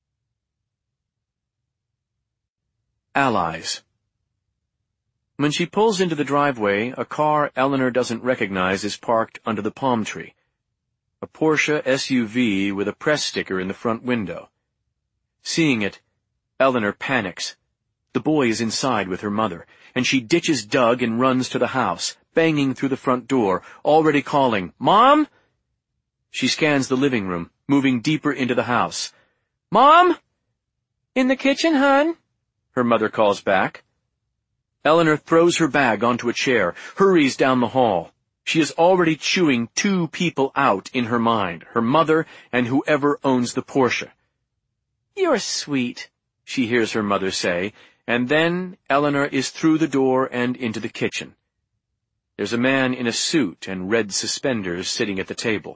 Allies. When she pulls into the driveway, a car Eleanor doesn't recognize is parked under the palm tree. A Porsche SUV with a press sticker in the front window. Seeing it, Eleanor panics. The boy is inside with her mother, and she ditches Doug and runs to the house, banging through the front door, already calling, "Mom?" She scans the living room, moving deeper into the house. "Mom?" "In the kitchen, hon," her mother calls back. Eleanor throws her bag onto a chair, hurries down the hall. She is already chewing 2 people out in her mind, her mother and whoever owns the Porsche. "You're sweet," she hears her mother say, and then Eleanor is through the door and into the kitchen. There's a man in a suit and red suspenders sitting at the table.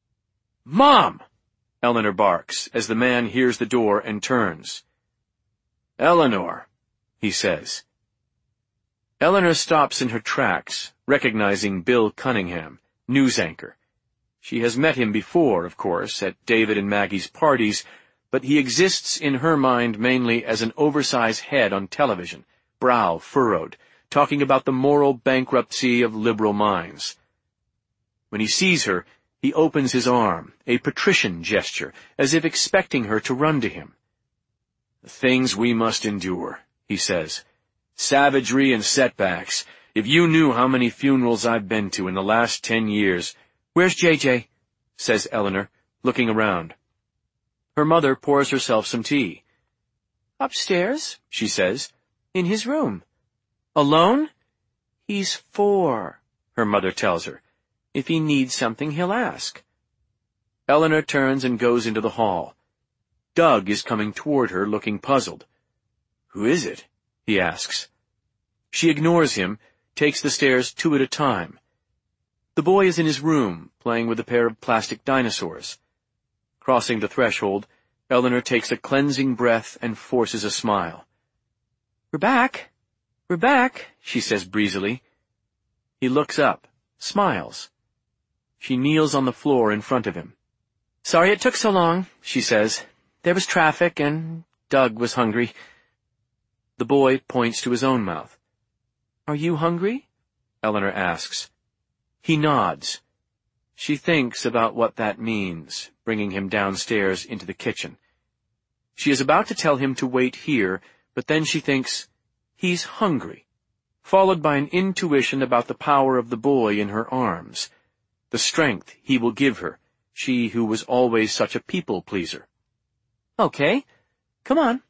"Mom!" Eleanor barks as the man hears the door and turns. "Eleanor," he says. Eleanor stops in her tracks, recognizing Bill Cunningham, news anchor. She has met him before, of course, at David and Maggie's parties, but he exists in her mind mainly as an oversized head on television, brow furrowed, talking about the moral bankruptcy of liberal minds. When he sees her, he opens his arm, a patrician gesture, as if expecting her to run to him. "The things we must endure," he says. "Savagery and setbacks. If you knew how many funerals I've been to in the last 10 years. "Where's JJ?" says Eleanor, looking around. Her mother pours herself some tea. "Upstairs," she says. "In his room." "Alone?" "He's 4, her mother tells her. "If he needs something, he'll ask." Eleanor turns and goes into the hall. Doug is coming toward her, looking puzzled. "Who is it?" he asks. She ignores him, takes the stairs 2 at a time. The boy is in his room, playing with a pair of plastic dinosaurs. Crossing the threshold, Eleanor takes a cleansing breath and forces a smile. "We're back. We're back," she says breezily. He looks up, smiles. She kneels on the floor in front of him. "Sorry it took so long," she says. "There was traffic, and Doug was hungry." The boy points to his own mouth. "Are you hungry?" Eleanor asks. He nods. She thinks about what that means, bringing him downstairs into the kitchen. She is about to tell him to wait here, but then she thinks, he's hungry, followed by an intuition about the power of the boy in her arms, the strength he will give her, she who was always such a people-pleaser. "Okay, come on."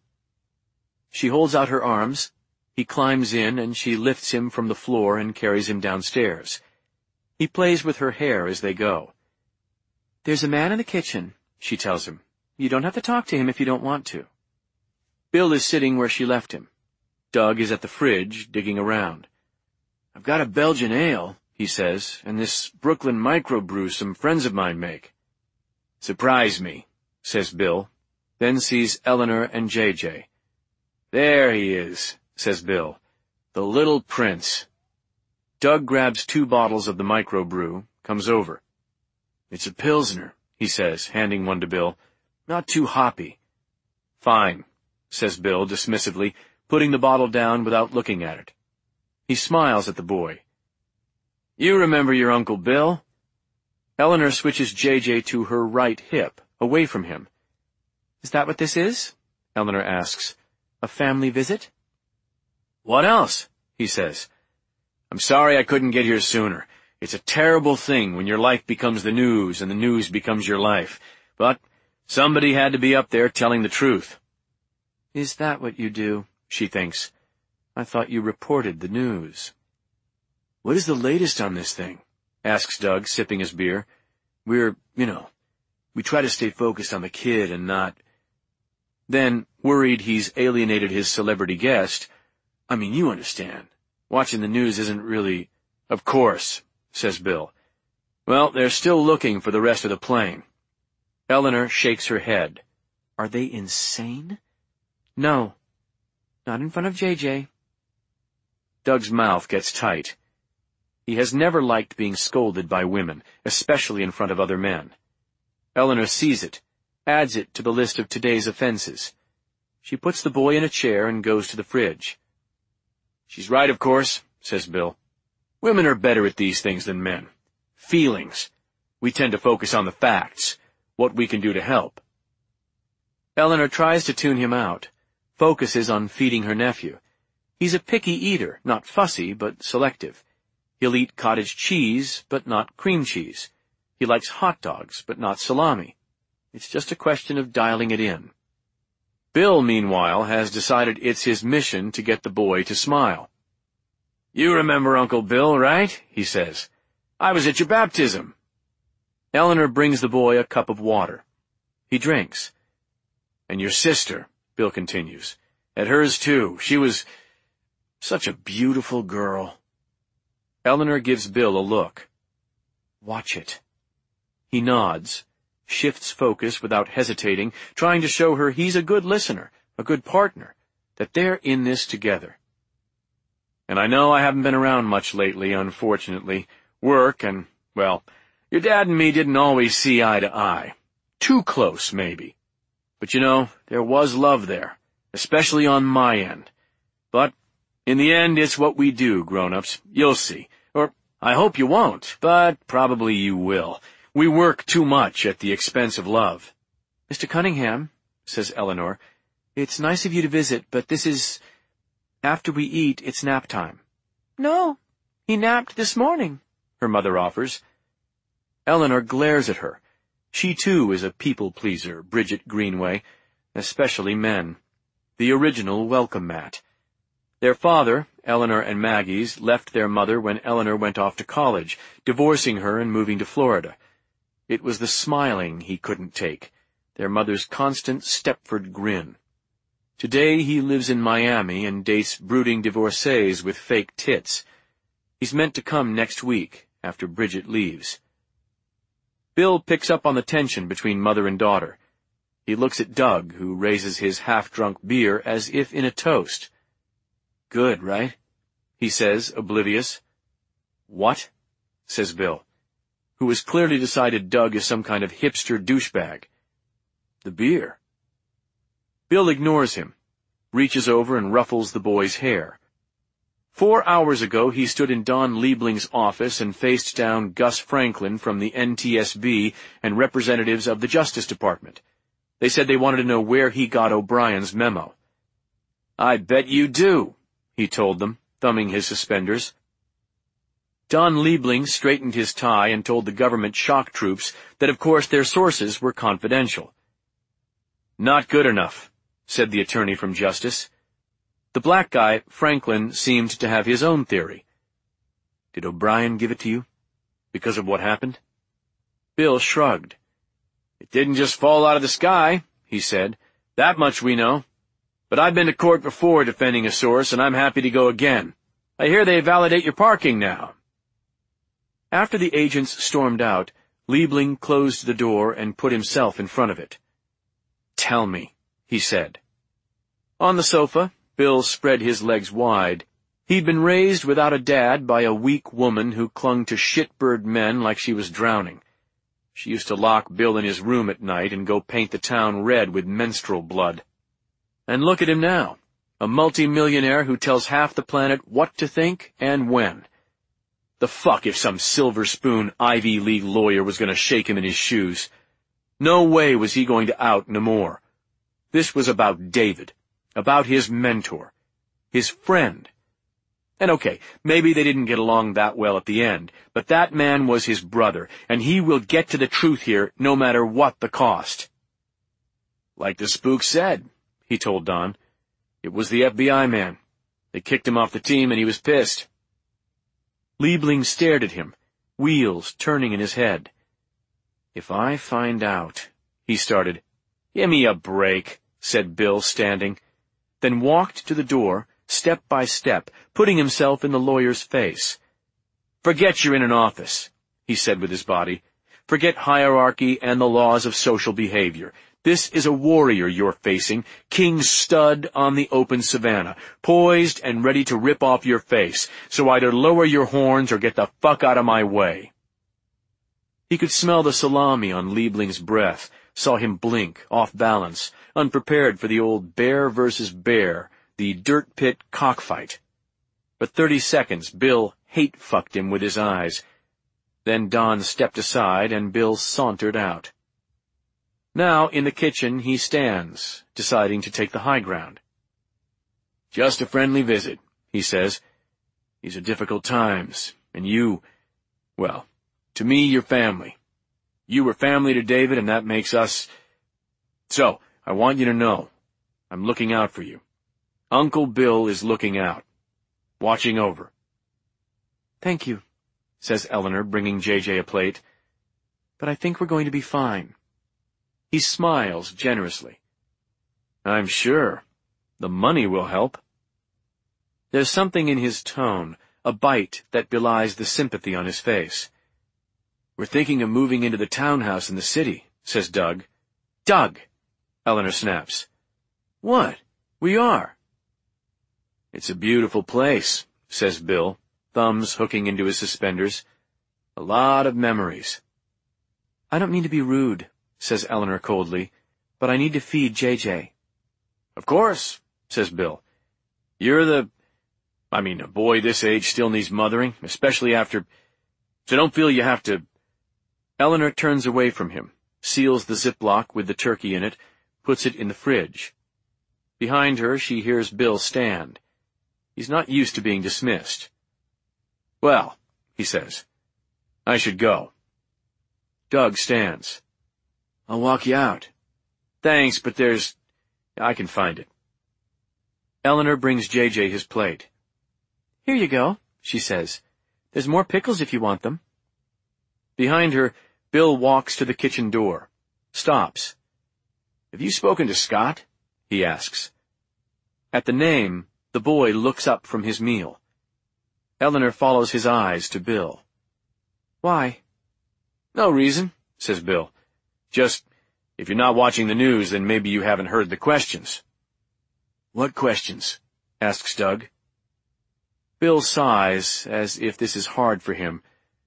She holds out her arms. He climbs in, and she lifts him from the floor and carries him downstairs. He plays with her hair as they go. "There's a man in the kitchen," she tells him. "You don't have to talk to him if you don't want to." Bill is sitting where she left him. Doug is at the fridge, digging around. "I've got a Belgian ale," he says, "and this Brooklyn microbrew some friends of mine make." "Surprise me," says Bill, then sees Eleanor and JJ. "There he is," says Bill. "The little prince." Doug grabs 2 bottles of the microbrew, comes over. "It's a Pilsner," he says, handing one to Bill. "Not too hoppy." "Fine," says Bill dismissively, putting the bottle down without looking at it. He smiles at the boy. "You remember your Uncle Bill?" Eleanor switches JJ to her right hip, away from him. "Is that what this is?" Eleanor asks. "A family visit?" "What else?" he says. "I'm sorry I couldn't get here sooner. It's a terrible thing when your life becomes the news and the news becomes your life. But somebody had to be up there telling the truth." "Is that what you do?" she thinks. "I thought you reported the news." "What is the latest on this thing?" asks Doug, sipping his beer. "We try to stay focused on the kid and not—" Then, worried he's alienated his celebrity guest, "I mean, you understand. Watching the news isn't really—" "Of course," says Bill. "Well, they're still looking for the rest of the plane." Eleanor shakes her head. "Are they insane?" "No. Not in front of JJ." Doug's mouth gets tight. He has never liked being scolded by women, especially in front of other men. Eleanor sees it, adds it to the list of today's offenses. She puts the boy in a chair and goes to the fridge. "She's right, of course," says Bill. "Women are better at these things than men. Feelings. We tend to focus on the facts, what we can do to help." Eleanor tries to tune him out, focuses on feeding her nephew. He's a picky eater, not fussy, but selective. He'll eat cottage cheese, but not cream cheese. He likes hot dogs, but not salami. It's just a question of dialing it in. Bill, meanwhile, has decided it's his mission to get the boy to smile. "You remember Uncle Bill, right?" he says. "I was at your baptism." Eleanor brings the boy a cup of water. He drinks. "And your sister," Bill continues. "At hers, too. She was such a beautiful girl." Eleanor gives Bill a look. "Watch it." He nods, shifts focus without hesitating, trying to show her he's a good listener, a good partner, that they're in this together. "And I know I haven't been around much lately, unfortunately. Work and, well, your dad and me didn't always see eye to eye. Too close, maybe. But you know, there was love there, especially on my end. But in the end, it's what we do, grown-ups. You'll see. Or I hope you won't, but probably you will. We work too much at the expense of love." "Mr. Cunningham," says Eleanor, "it's nice of you to visit, but this is... After we eat, it's nap time." "No, he napped this morning," her mother offers. Eleanor glares at her. She, too, is a people-pleaser, Bridget Greenway, especially men. The original welcome mat. Their father, Eleanor and Maggie's, left their mother when Eleanor went off to college, divorcing her and moving to Florida. It was the smiling he couldn't take, their mother's constant Stepford grin. Today he lives in Miami and dates brooding divorcees with fake tits. He's meant to come next week, after Bridget leaves. Bill picks up on the tension between mother and daughter. He looks at Doug, who raises his half-drunk beer as if in a toast. "Good, right?" he says, oblivious. "What?" says Bill, who has clearly decided Doug is some kind of hipster douchebag. "The beer." Bill ignores him, reaches over and ruffles the boy's hair. 4 hours ago he stood in Don Liebling's office and faced down Gus Franklin from the NTSB and representatives of the Justice Department. They said they wanted to know where he got O'Brien's memo. "I bet you do," he told them, thumbing his suspenders. Don Liebling straightened his tie and told the government shock troops that of course their sources were confidential. "Not good enough," said the attorney from Justice. The black guy, Franklin, seemed to have his own theory. "Did O'Brien give it to you? Because of what happened?" Bill shrugged. "It didn't just fall out of the sky," he said. "That much we know. But I've been to court before defending a source, and I'm happy to go again. I hear they validate your parking now." After the agents stormed out, Liebling closed the door and put himself in front of it. "Tell me," he said. On the sofa, Bill spread his legs wide. He'd been raised without a dad by a weak woman who clung to shitbird men like she was drowning. She used to lock Bill in his room at night and go paint the town red with menstrual blood. And look at him now, a multi-millionaire who tells half the planet what to think and when. The fuck if some silver spoon Ivy League lawyer was going to shake him in his shoes. No way was he going to out Namor. This was about David, about his mentor, his friend. And okay, maybe they didn't get along that well at the end, but that man was his brother, and he will get to the truth here no matter what the cost. "Like the spook said," he told Don. "It was the FBI man. They kicked him off the team and he was pissed." Liebling stared at him, wheels turning in his head. "If I find out," he started. "Give me a break," said Bill, standing, then walked to the door, step by step, putting himself in the lawyer's face. "Forget you're in an office," he said with his body. "Forget hierarchy and the laws of social behavior. This is a warrior you're facing, King Stud on the open savanna, poised and ready to rip off your face, so either lower your horns or get the fuck out of my way." He could smell the salami on Liebling's breath, saw him blink, off balance, unprepared for the old bear versus bear, the dirt pit cockfight. For 30 seconds, Bill hate-fucked him with his eyes. Then Don stepped aside and Bill sauntered out. Now, in the kitchen, he stands, deciding to take the high ground. "Just a friendly visit," he says. "These are difficult times, and well, to me, you're family. You were family to David, and that makes us. So, I want you to know, I'm looking out for you. Uncle Bill is looking out, watching over." "Thank you," says Eleanor, bringing JJ a plate. "But I think we're going to be fine." He smiles generously. "I'm sure. The money will help." There's something in his tone, a bite that belies the sympathy on his face. "We're thinking of moving into the townhouse in the city," says Doug. "Doug!" Eleanor snaps. "What? We are." "It's a beautiful place," says Bill, thumbs hooking into his suspenders. "A lot of memories." "I don't mean to be rude," says Eleanor coldly, "but I need to feed JJ. "Of course," says Bill. A boy this age still needs mothering, especially after. So don't feel you have to." Eleanor turns away from him, seals the Ziploc with the turkey in it, puts it in the fridge. Behind her, she hears Bill stand. He's not used to being dismissed. "Well," he says, "I should go." Doug stands. "I'll walk you out." "Thanks, but I can find it." Eleanor brings JJ his plate. "Here you go," she says. "There's more pickles if you want them." Behind her, Bill walks to the kitchen door, stops. "Have you spoken to Scott?" he asks. At the name, the boy looks up from his meal. Eleanor follows his eyes to Bill. "Why?" "No reason," says Bill. "Just, if you're not watching the news, then maybe you haven't heard the questions." "What questions?" asks Doug. Bill sighs, as if this is hard for him.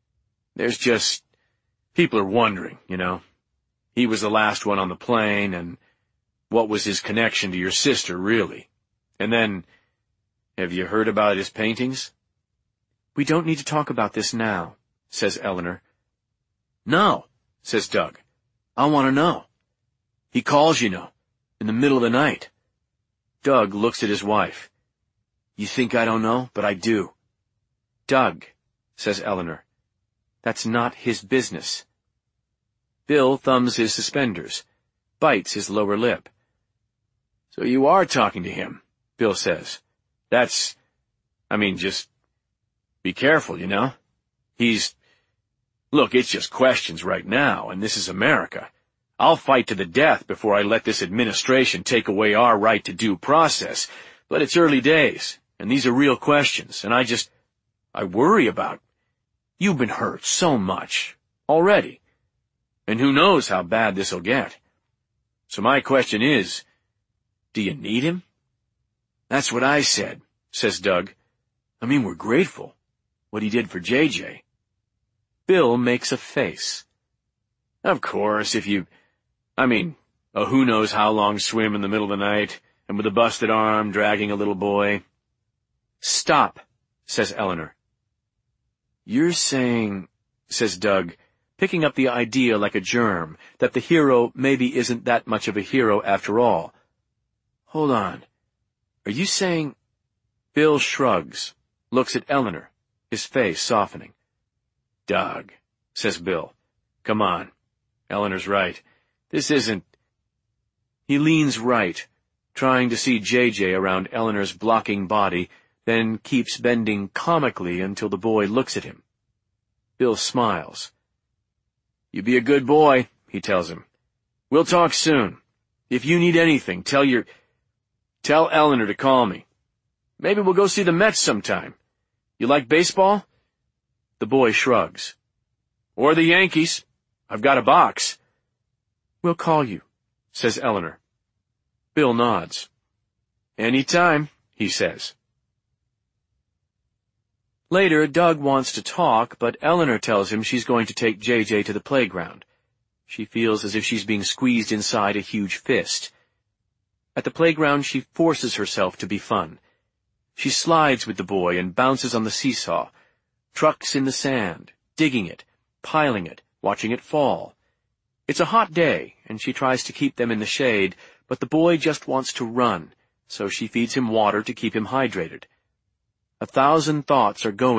People are wondering, He was the last one on the plane, and what was his connection to your sister, really? And then, have you heard about his paintings?" "We don't need to talk about this now," says Eleanor. "No," says Doug. "I want to know. He calls, in the middle of the night." Doug looks at his wife. "You think I don't know, but I do." "Doug," says Eleanor, "that's not his business." Bill thumbs his suspenders, bites his lower lip. "So you are talking to him," Bill says. Just be careful, Look, it's just questions right now, and this is America. I'll fight to the death before I let this administration take away our right to due process, but it's early days, and these are real questions, and I worry about. You've been hurt so much, already, and who knows how bad this'll get. So my question is, do you need him?" "That's what I said," says Doug. "We're grateful. What he did for JJ. Bill makes a face. "Of course, if you. A who knows how long swim in the middle of the night, and with a busted arm dragging a little boy." "Stop," says Eleanor. "You're saying," says Doug, picking up the idea like a germ, that the hero maybe isn't that much of a hero after all. "Hold on. Are you saying—" Bill shrugs, looks at Eleanor, his face softening. "Doug," says Bill, "come on. Eleanor's right. This isn't—" He leans right, trying to see JJ around Eleanor's blocking body, then keeps bending comically until the boy looks at him. Bill smiles. "You be a good boy," he tells him. "We'll talk soon. If you need anything, tell Eleanor to call me. Maybe we'll go see the Mets sometime. You like baseball?" The boy shrugs. "Or the Yankees. I've got a box." "We'll call you," says Eleanor. Bill nods. "Any time," he says. Later, Doug wants to talk, but Eleanor tells him she's going to take JJ to the playground. She feels as if she's being squeezed inside a huge fist. At the playground, she forces herself to be fun. She slides with the boy and bounces on the seesaw, trucks in the sand, digging it, piling it, watching it fall. It's a hot day, and she tries to keep them in the shade, but the boy just wants to run, so she feeds him water to keep him hydrated. 1,000 thoughts are going